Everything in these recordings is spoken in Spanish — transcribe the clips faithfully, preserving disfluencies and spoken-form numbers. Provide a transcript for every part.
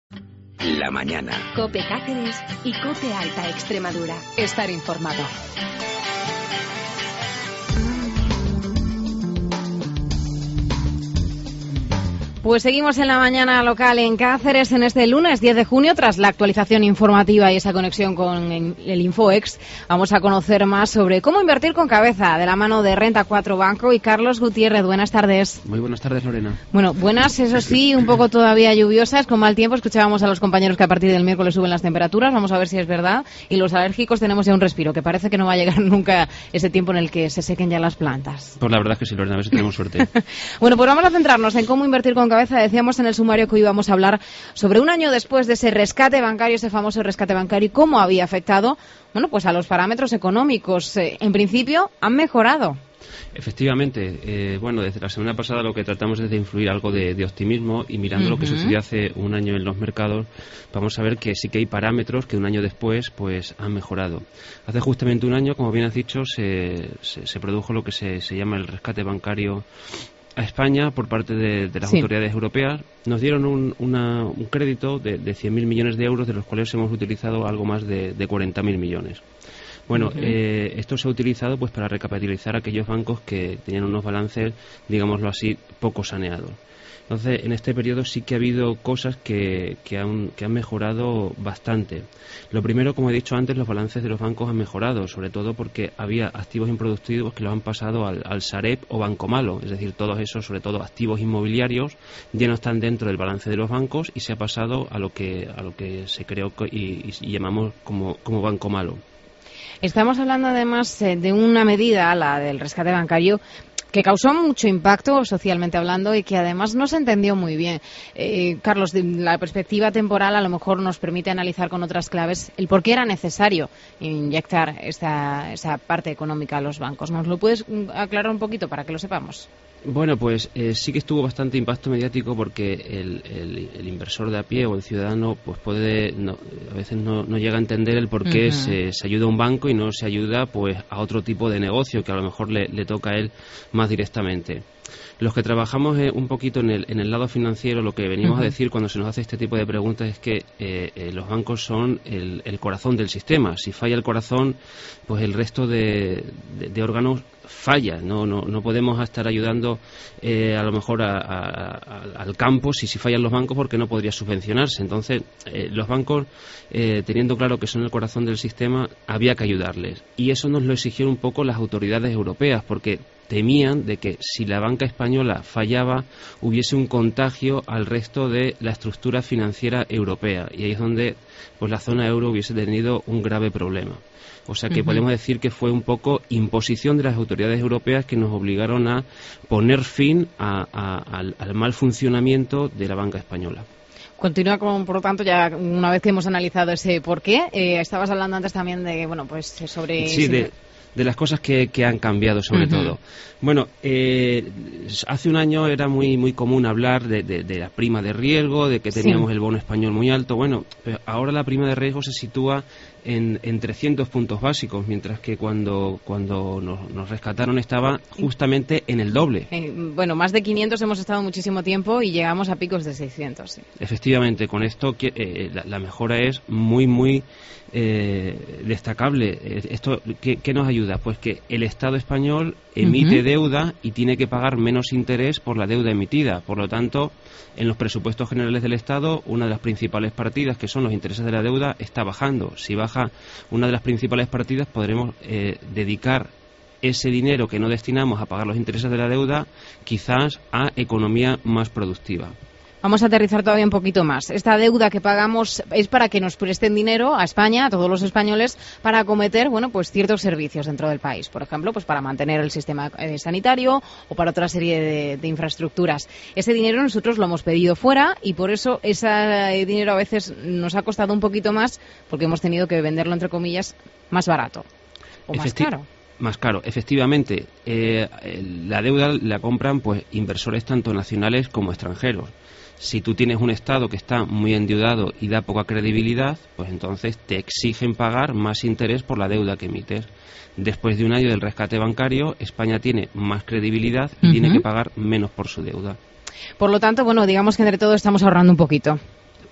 La mañana. COPE Cáceres y COPE Alta Extremadura. Estar informado. Pues seguimos en la mañana local en Cáceres en este lunes diez de junio. Tras la actualización informativa y esa conexión con el InfoEx, vamos a conocer más sobre cómo invertir con cabeza de la mano de Renta cuatro Banco y Carlos Gutiérrez. Buenas tardes. Muy buenas tardes, Lorena. Bueno, buenas, eso sí, un poco todavía lluviosas, con mal tiempo. Escuchábamos a los compañeros que a partir del miércoles suben las temperaturas. Vamos a ver si es verdad. Y los alérgicos tenemos ya un respiro, que parece que no va a llegar nunca ese tiempo en el que se sequen ya las plantas. Pues la verdad es que sí, Lorena, a ver si tenemos suerte. Bueno, pues vamos a centrarnos en cómo invertir con cabeza. Decíamos en el sumario que hoy íbamos a hablar sobre un año después de ese rescate bancario, ese famoso rescate bancario, y cómo había afectado, bueno, pues a los parámetros económicos. Eh, en principio, han mejorado. Efectivamente, eh, bueno, desde la semana pasada lo que tratamos es de influir algo de, de optimismo, y mirando uh-huh. lo que sucedió hace un año en los mercados, vamos a ver que sí que hay parámetros que un año después pues han mejorado. Hace justamente un año, como bien has dicho, se, se, se produjo lo que se, se llama el rescate bancario a España por parte de, de las sí. autoridades europeas. Nos dieron un, una, un crédito de, de cien mil millones de euros, de los cuales hemos utilizado algo más de, de cuarenta mil millones. Bueno, uh-huh. eh, esto se ha utilizado pues para recapitalizar aquellos bancos que tenían unos balances, digámoslo así, poco saneados. Entonces, en este periodo sí que ha habido cosas que, que, han, que han mejorado bastante. Lo primero, como he dicho antes, los balances de los bancos han mejorado, sobre todo porque había activos improductivos que los han pasado al, al Sareb o Banco Malo, es decir, todos esos, sobre todo activos inmobiliarios, ya no están dentro del balance de los bancos y se ha pasado a lo que, a lo que se creó y, y, y llamamos como, como Banco Malo. Estamos hablando además de una medida, la del rescate bancario, que causó mucho impacto socialmente hablando y que además no se entendió muy bien. Eh, Carlos, de la perspectiva temporal a lo mejor nos permite analizar con otras claves el por qué era necesario inyectar esta, esa parte económica a los bancos. ¿Nos lo puedes aclarar un poquito para que lo sepamos? Bueno, pues eh, sí que estuvo bastante impacto mediático porque el, el, el inversor de a pie o el ciudadano pues puede no, a veces no, no llega a entender el por qué uh-huh. se, se ayuda a un banco y no se ayuda pues a otro tipo de negocio que a lo mejor le, le toca a él más directamente. Los que trabajamos eh, un poquito en el, en el lado financiero, lo que venimos uh-huh. a decir cuando se nos hace este tipo de preguntas es que eh, eh, los bancos son el, el corazón del sistema. Si falla el corazón, pues el resto de, de, de órganos falla. No, no, no podemos estar ayudando eh, a lo mejor a, a, a, al campo si, si fallan los bancos, porque no podría subvencionarse. Entonces, eh, los bancos, eh, teniendo claro que son el corazón del sistema, había que ayudarles. Y eso nos lo exigieron un poco las autoridades europeas, porque temían de que si la banca española fallaba hubiese un contagio al resto de la estructura financiera europea, y ahí es donde pues la zona euro hubiese tenido un grave problema. O sea que uh-huh. podemos decir que fue un poco imposición de las autoridades europeas que nos obligaron a poner fin a, a, al, al mal funcionamiento de la banca española. Continúa con, por lo tanto, ya una vez que hemos analizado ese porqué, eh, estabas hablando antes también de, bueno, pues sobre... Sí, de... de las cosas que, que han cambiado, sobre uh-huh. todo. Bueno, eh, hace un año era muy muy común hablar de, de, de la prima de riesgo, de que teníamos sí. el bono español muy alto. Bueno, pero ahora la prima de riesgo se sitúa en, en trescientos puntos básicos, mientras que cuando cuando nos, nos rescataron estaba justamente en el doble. Eh, bueno, más de quinientos hemos estado muchísimo tiempo y llegamos a picos de seiscientos. Sí. Efectivamente, con esto eh, la, la mejora es muy, muy eh, destacable. Esto ¿qué, qué nos ayuda? Pues que el Estado español emite uh-huh. deuda y tiene que pagar menos interés por la deuda emitida. Por lo tanto, en los presupuestos generales del Estado, una de las principales partidas, que son los intereses de la deuda, está bajando. Si baja una de las principales partidas, podremos eh, dedicar ese dinero que no destinamos a pagar los intereses de la deuda, quizás a economía más productiva. Vamos a aterrizar todavía un poquito más. Esta deuda que pagamos es para que nos presten dinero a España, a todos los españoles, para acometer, bueno, pues ciertos servicios dentro del país. Por ejemplo, pues para mantener el sistema eh, sanitario o para otra serie de, de infraestructuras. Ese dinero nosotros lo hemos pedido fuera y por eso ese dinero a veces nos ha costado un poquito más, porque hemos tenido que venderlo, entre comillas, más barato o más Efecti- caro. Más caro, efectivamente. Eh, la deuda la compran pues inversores tanto nacionales como extranjeros. Si tú tienes un Estado que está muy endeudado y da poca credibilidad, pues entonces te exigen pagar más interés por la deuda que emites. Después de un año del rescate bancario, España tiene más credibilidad y uh-huh. tiene que pagar menos por su deuda. Por lo tanto, bueno, digamos que entre todos estamos ahorrando un poquito.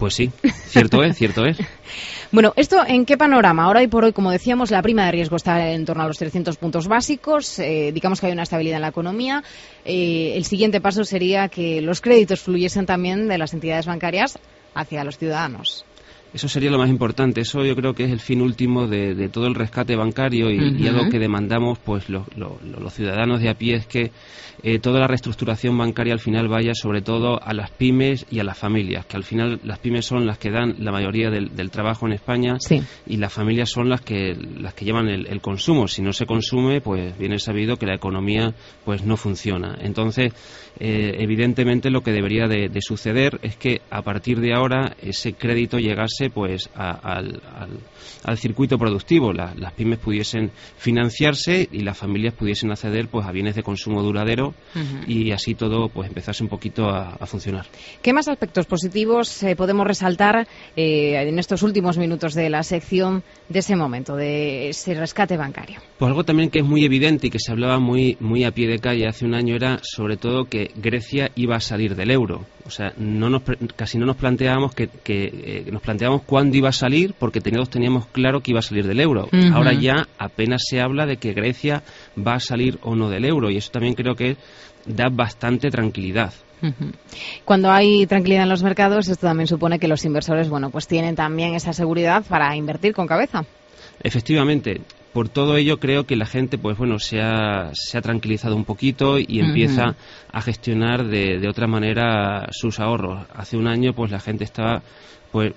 Pues sí, cierto es, cierto es. Bueno, ¿esto en qué panorama? Ahora y por hoy, como decíamos, la prima de riesgo está en torno a los trescientos puntos básicos. Eh, digamos que hay una estabilidad en la economía. Eh, el siguiente paso sería que los créditos fluyesen también de las entidades bancarias hacia los ciudadanos. Eso sería lo más importante. Eso yo creo que es el fin último de, de todo el rescate bancario y, uh-huh. y algo que demandamos pues los, los, los ciudadanos de a pie es que eh, toda la reestructuración bancaria al final vaya sobre todo a las pymes y a las familias, que al final las pymes son las que dan la mayoría del, del trabajo en España sí. y las familias son las que las que llevan el, el consumo. Si no se consume, pues bien es sabido que la economía pues no funciona. Entonces, eh, evidentemente lo que debería de, de suceder es que a partir de ahora ese crédito llegase pues a, al, al, al circuito productivo, la, las pymes pudiesen financiarse y las familias pudiesen acceder pues a bienes de consumo duradero uh-huh. y así todo pues empezase un poquito a, a funcionar. ¿Qué más aspectos positivos eh, podemos resaltar eh, en estos últimos minutos de la sección de ese momento, de ese rescate bancario? Pues algo también que es muy evidente y que se hablaba muy, muy a pie de calle hace un año era sobre todo que Grecia iba a salir del euro. O sea, no nos, casi no nos planteábamos que, que eh, nos planteábamos cuándo iba a salir, porque todos teníamos claro que iba a salir del euro. Uh-huh. Ahora ya apenas se habla de que Grecia va a salir o no del euro, y eso también creo que da bastante tranquilidad. Uh-huh. Cuando hay tranquilidad en los mercados, esto también supone que los inversores, bueno, pues tienen también esa seguridad para invertir con cabeza. Efectivamente. Por todo ello creo que la gente pues bueno se ha, se ha tranquilizado un poquito y uh-huh. empieza a gestionar de, de otra manera sus ahorros. Hace un año pues la gente estaba pues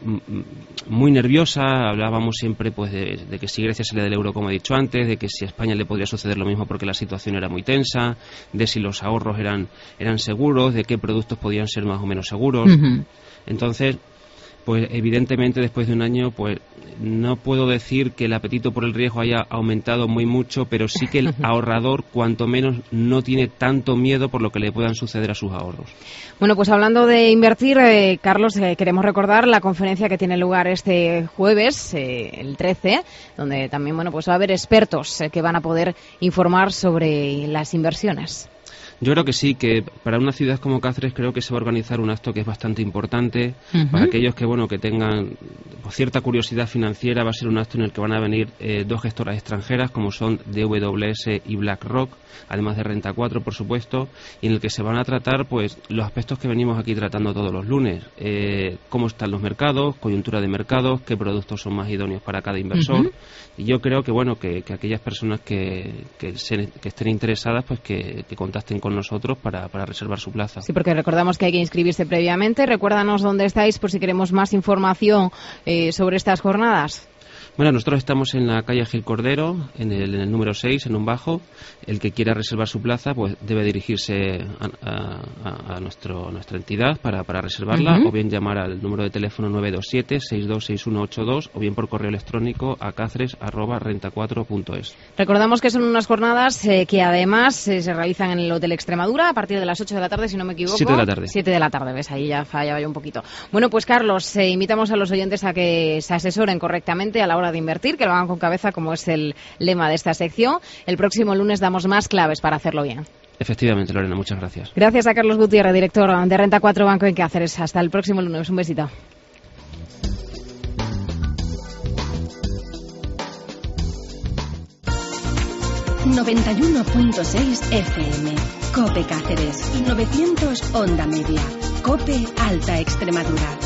muy nerviosa, hablábamos siempre pues de, de que si Grecia salía del euro, como he dicho antes, de que si a España le podría suceder lo mismo porque la situación era muy tensa, de si los ahorros eran, eran seguros, de qué productos podían ser más o menos seguros. Uh-huh. Entonces, pues evidentemente después de un año pues no puedo decir que el apetito por el riesgo haya aumentado muy mucho, pero sí que el ahorrador cuanto menos no tiene tanto miedo por lo que le puedan suceder a sus ahorros. Bueno, pues hablando de invertir, eh, Carlos, eh, queremos recordar la conferencia que tiene lugar este jueves, eh, el trece, donde también bueno pues va a haber expertos eh, que van a poder informar sobre las inversiones. Yo creo que sí, que para una ciudad como Cáceres creo que se va a organizar un acto que es bastante importante. Uh-huh. Para aquellos que bueno que tengan pues, cierta curiosidad financiera, va a ser un acto en el que van a venir eh, dos gestoras extranjeras como son D W S y BlackRock, además de Renta cuatro, por supuesto, y en el que se van a tratar pues los aspectos que venimos aquí tratando todos los lunes. Eh, cómo están los mercados, coyuntura de mercados, qué productos son más idóneos para cada inversor. Uh-huh. Y yo creo que bueno que, que aquellas personas que, que, se, que estén interesadas pues que, que contacten con nosotros para, para reservar su plaza. Sí, porque recordamos que hay que inscribirse previamente. Recuérdanos dónde estáis por si queremos más información eh, sobre estas jornadas. Bueno, nosotros estamos en la calle Gil Cordero, en el, en el número seis, en un bajo. El que quiera reservar su plaza, pues debe dirigirse a, a, a nuestro, nuestra entidad para, para reservarla, uh-huh. o bien llamar al número de teléfono nueve dos siete, seis dos seis uno ocho dos, o bien por correo electrónico a cáceres arroba renta cuatro punto es. Recordamos que son unas jornadas eh, que además eh, se realizan en el Hotel Extremadura a partir de las ocho de la tarde, si no me equivoco. siete de la tarde. siete de la tarde, ves, ahí ya fallaba yo un poquito. Bueno, pues Carlos, eh, invitamos a los oyentes a que se asesoren correctamente a la hora de invertir, que lo hagan con cabeza, como es el lema de esta sección. El próximo lunes damos más claves para hacerlo bien. Efectivamente, Lorena, muchas gracias. Gracias a Carlos Gutiérrez, director de Renta cuatro Banco en Cáceres. Hasta el próximo lunes. Un besito. noventa y uno punto seis F M. COPE Cáceres. Y novecientos Onda Media. COPE Alta Extremadura.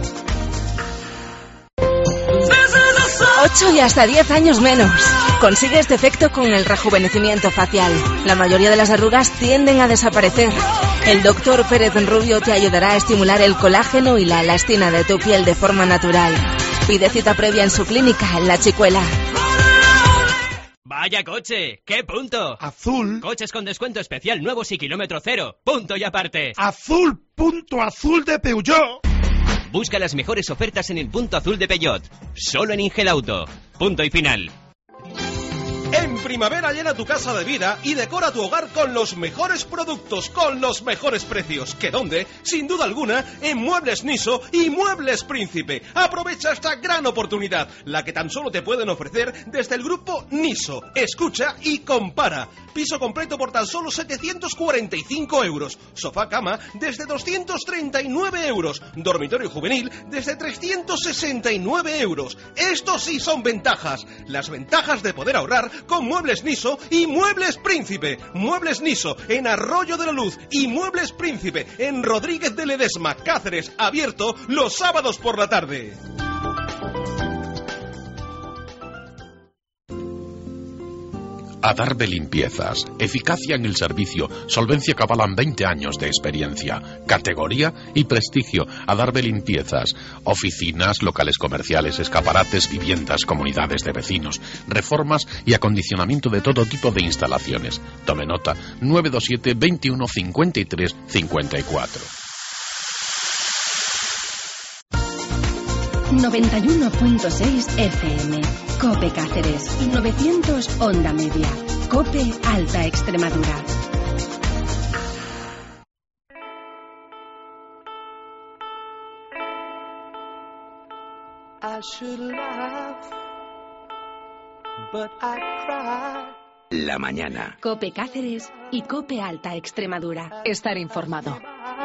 ocho y hasta diez años menos. Consigue este efecto con el rejuvenecimiento facial. La mayoría de las arrugas tienden a desaparecer. El doctor Pérez Rubio te ayudará a estimular el colágeno y la elastina de tu piel de forma natural. Pide cita previa en su clínica en La Chicuela. ¡Vaya coche! ¡Qué punto! Azul. Coches con descuento especial nuevos y kilómetro cero. Punto y aparte. Azul, punto azul de Peugeot. Busca las mejores ofertas en el punto azul de Peugeot. Solo en Ingelauto. Punto y final. En primavera llena tu casa de vida y decora tu hogar con los mejores productos, con los mejores precios. ¿Que dónde? Sin duda alguna, en Muebles Niso y Muebles Príncipe. Aprovecha esta gran oportunidad, la que tan solo te pueden ofrecer desde el grupo Niso. Escucha y compara. Piso completo por tan solo setecientos cuarenta y cinco euros. Sofá cama desde doscientos treinta y nueve euros. Dormitorio juvenil desde trescientos sesenta y nueve euros. Estos sí son ventajas. Las ventajas de poder ahorrar con Muebles Niso y Muebles Príncipe. Muebles Niso en Arroyo de la Luz y Muebles Príncipe en Rodríguez de Ledesma, Cáceres, abierto los sábados por la tarde. Adarve Limpiezas. Eficacia en el servicio. Solvencia que avalan veinte años de experiencia. Categoría y prestigio. Adarve Limpiezas. Oficinas, locales comerciales, escaparates, viviendas, comunidades de vecinos, reformas y acondicionamiento de todo tipo de instalaciones. Tome nota. nueve dos siete, veintiuno, cincuenta y tres, cincuenta y cuatro. noventa y uno punto seis F M. COPE Cáceres. novecientos Onda Media. COPE Alta Extremadura. I should laugh, but I cry. La mañana. COPE Cáceres y COPE Alta Extremadura. Estar informado.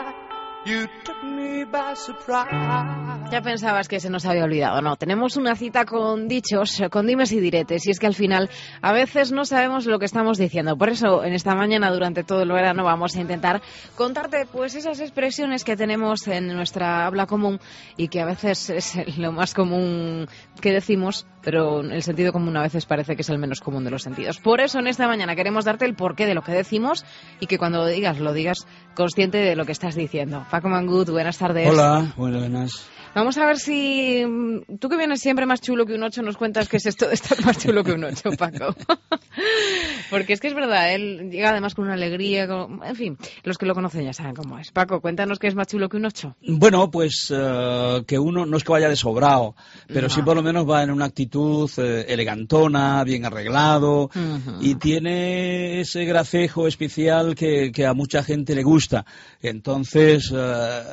You took me by surprise. Ya pensabas que se nos había olvidado. No, tenemos una cita con dichos, con dimes y diretes. Y es que al final a veces no sabemos lo que estamos diciendo. Por eso en esta mañana, durante todo el verano, vamos a intentar contarte pues esas expresiones que tenemos en nuestra habla común y que a veces es lo más común que decimos, pero el sentido común a veces parece que es el menos común de los sentidos. Por eso en esta mañana queremos darte el porqué de lo que decimos y que cuando lo digas, lo digas consciente de lo que estás diciendo. Paco Mangut, buenas tardes. Hola, buenas. Vamos a ver si tú, que vienes siempre más chulo que un ocho, nos cuentas qué es esto de estar más chulo que un ocho, Paco. Porque es que es verdad, él llega además con una alegría, con... en fin, los que lo conocen ya saben cómo es. Paco, cuéntanos qué es más chulo que un ocho. Bueno, pues uh, que uno no es que vaya de sobrado, pero no. Sí por lo menos va en una actitud eh, elegantona, bien arreglado, uh-huh. Y tiene ese gracejo especial que, que a mucha gente le gusta. Entonces, uh,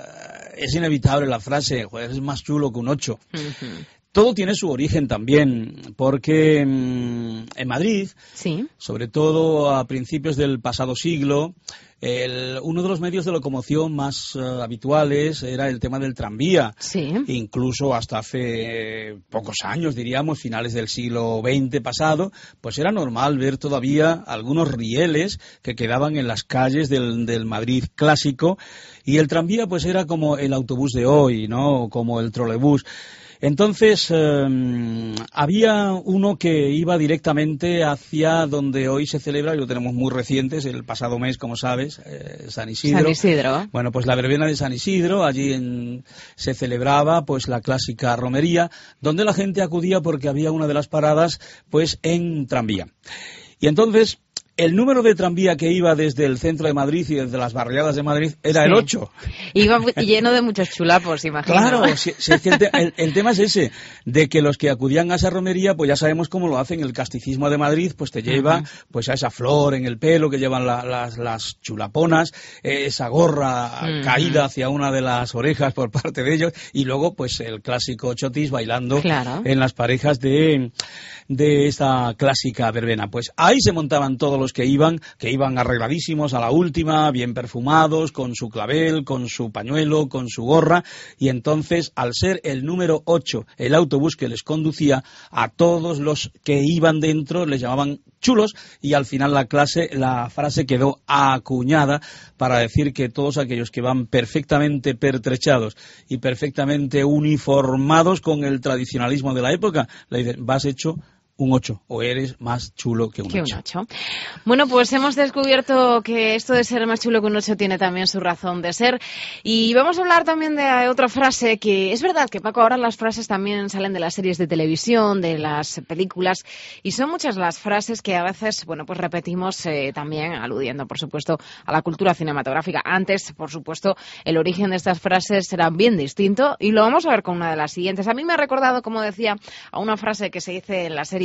es inevitable la frase, joder, es más chulo que un ocho. Uh-huh. Todo tiene su origen también, porque mmm, en Madrid, sí. Sobre todo a principios del pasado siglo, el, uno de los medios de locomoción más uh, habituales era el tema del tranvía. Sí. Incluso hasta hace eh, pocos años, diríamos, finales del siglo veinte pasado, pues era normal ver todavía algunos rieles que quedaban en las calles del, del Madrid clásico, y el tranvía pues era como el autobús de hoy, ¿no? Como el trolebús. Entonces, eh, había uno que iba directamente hacia donde hoy se celebra, y lo tenemos muy recientes, el pasado mes, como sabes, eh, San Isidro. San Isidro. Bueno, pues la verbena de San Isidro, allí en, se celebraba pues la clásica romería, donde la gente acudía porque había una de las paradas pues en tranvía. Y entonces, el número de tranvía que iba desde el centro de Madrid y desde las barriadas de Madrid era sí. El ocho. Iba lleno de muchos chulapos, imagino. Claro, si, si es que el, te, el, el tema es ese, de que los que acudían a esa romería, pues ya sabemos cómo lo hacen. El casticismo de Madrid, pues te lleva uh-huh. pues a esa flor en el pelo que llevan la, las, las chulaponas, eh, esa gorra uh-huh. caída hacia una de las orejas por parte de ellos, y luego pues el clásico chotis bailando claro. en las parejas de, de esta clásica verbena. Pues ahí se montaban todos los que iban, que iban arregladísimos a la última, bien perfumados, con su clavel, con su pañuelo, con su gorra, y entonces, al ser el número ocho el autobús que les conducía, a todos los que iban dentro les llamaban chulos, y al final la clase, la frase quedó acuñada para decir que todos aquellos que van perfectamente pertrechados y perfectamente uniformados con el tradicionalismo de la época, le dicen, vas hecho un ocho, o eres más chulo que un que ocho. un ocho. Bueno, pues hemos descubierto que esto de ser más chulo que un ocho tiene también su razón de ser. Y vamos a hablar también de otra frase que es verdad que, Paco, ahora las frases también salen de las series de televisión, de las películas, y son muchas las frases que a veces, bueno, pues repetimos eh, también aludiendo, por supuesto, a la cultura cinematográfica. Antes, por supuesto, el origen de estas frases era bien distinto, y lo vamos a ver con una de las siguientes. A mí me ha recordado, como decía, a una frase que se dice en la serie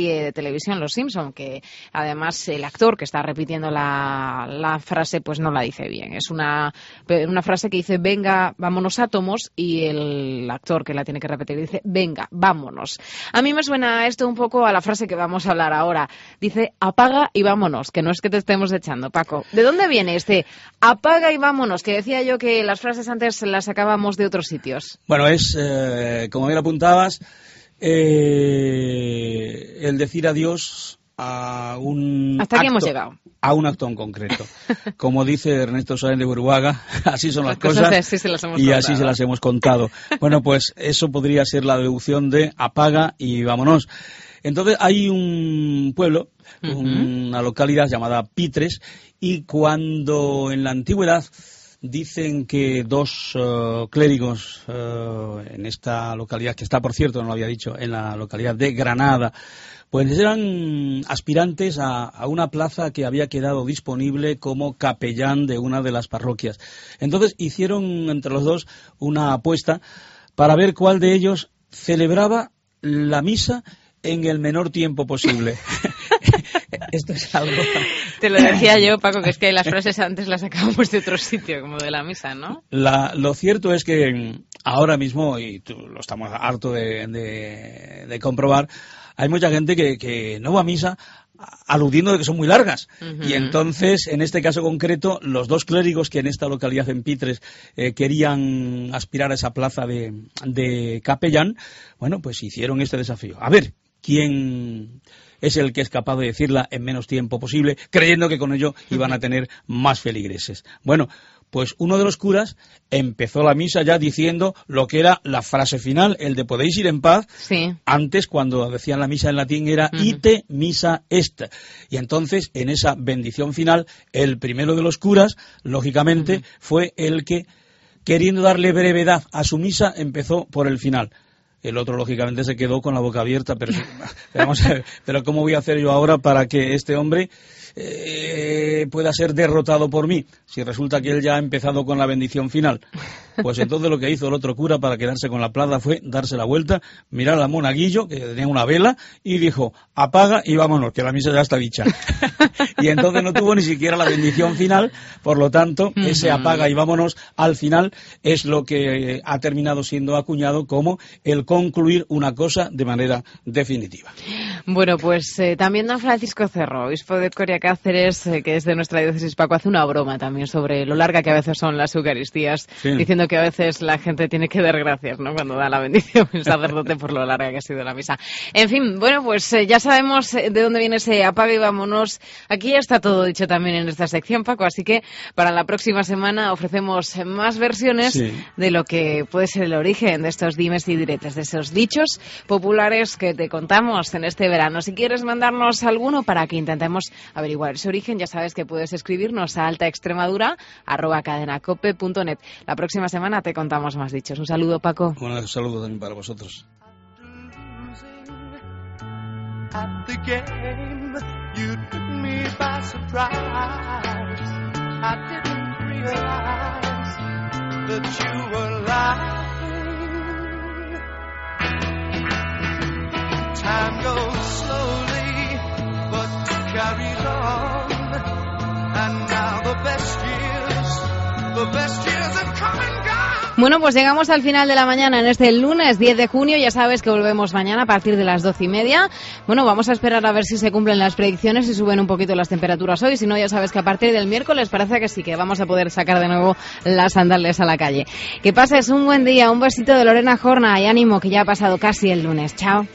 serie de televisión Los Simpson, que además el actor que está repitiendo la, la frase pues no la dice bien. Es una, una frase que dice venga, vámonos átomos, y el actor que la tiene que repetir dice venga, vámonos. A mí me suena esto un poco a la frase que vamos a hablar ahora. Dice apaga y vámonos, que no es que te estemos echando, Paco. ¿De dónde viene este apaga y vámonos? Que decía yo que las frases antes las sacábamos de otros sitios. Bueno, es, eh, como bien apuntabas, eh, el decir adiós a un Hasta aquí acto, hemos llegado. A un acto en concreto. Como dice Ernesto Sáenz de Buruaga, así son las, las cosas, cosas así se las hemos y contado. Así se las hemos contado. Bueno, pues eso podría ser la deducción de apaga y vámonos. Entonces hay un pueblo, uh-huh. una localidad llamada Pitres, y cuando en la antigüedad dicen que dos uh, clérigos uh, en esta localidad, que está, por cierto, no lo había dicho, en la localidad de Granada, pues eran aspirantes a, a una plaza que había quedado disponible como capellán de una de las parroquias. Entonces hicieron entre los dos una apuesta para ver cuál de ellos celebraba la misa en el menor tiempo posible. Esto es algo... Te lo decía yo, Paco, que es que las frases antes las sacábamos de otro sitio, como de la misa, ¿no? La, lo cierto es que ahora mismo, y tú, lo estamos harto de, de, de comprobar, hay mucha gente que, que no va a misa aludiendo de que son muy largas. Uh-huh. Y entonces, en este caso concreto, los dos clérigos que en esta localidad, en Pitres, eh, querían aspirar a esa plaza de, de capellán, bueno, pues hicieron este desafío. A ver, ¿quién es el que es capaz de decirla en menos tiempo posible, creyendo que con ello iban a tener más feligreses? Bueno, pues uno de los curas empezó la misa ya diciendo lo que era la frase final, el de podéis ir en paz. Sí. Antes, cuando decían la misa en latín, era uh-huh. ite misa est. Y entonces, en esa bendición final, el primero de los curas, lógicamente, uh-huh. fue el que, queriendo darle brevedad a su misa, empezó por el final. El otro, lógicamente, se quedó con la boca abierta, pero, pero vamos a ver, pero ¿cómo voy a hacer yo ahora para que este hombre eh, pueda ser derrotado por mí? Si resulta que él ya ha empezado con la bendición final. Pues entonces lo que hizo el otro cura para quedarse con la plaza fue darse la vuelta, mirar al monaguillo, que tenía una vela, y dijo, apaga y vámonos, que la misa ya está dicha. Y entonces no tuvo ni siquiera la bendición final, por lo tanto, uh-huh. ese apaga y vámonos al final es lo que ha terminado siendo acuñado como el concluir una cosa de manera definitiva. Bueno, pues eh, también don Francisco Cerro, obispo de Coria Cáceres, eh, que es de nuestra diócesis, Paco, hace una broma también sobre lo larga que a veces son las Eucaristías, sí. diciendo que a veces la gente tiene que dar gracias, ¿no?, cuando da la bendición el sacerdote por lo larga que ha sido la misa. En fin, bueno, pues eh, ya sabemos de dónde viene ese apaga y vámonos. Aquí ya está todo dicho también en esta sección, Paco, así que para la próxima semana ofrecemos más versiones sí. de lo que puede ser el origen de estos dimes y diretes, de esos dichos populares que te contamos en este verano. Si quieres mandarnos alguno para que intentemos averiguar ese origen, ya sabes que puedes escribirnos a altaextremadura arroba cadenacope punto net. La próxima semana te contamos más dichos. Un saludo, Paco. Un saludo también para vosotros. At the game, you took me by surprise. I didn't realize that you were lying. Time goes slowly, but carries on. And now the best years, the best years have come and gone. Bueno, pues llegamos al final de la mañana en este lunes diez de junio. Ya sabes que volvemos mañana a partir de las doce y media. Bueno, vamos a esperar a ver si se cumplen las predicciones y suben un poquito las temperaturas hoy. Si no, ya sabes que a partir del miércoles parece que sí, que vamos a poder sacar de nuevo las sandalias a la calle. Que pases un buen día, un besito de Lorena Jorna y ánimo, que ya ha pasado casi el lunes. Chao.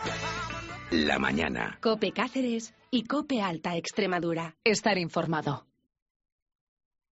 La mañana. COPE Cáceres y COPE Alta Extremadura. Estar informado.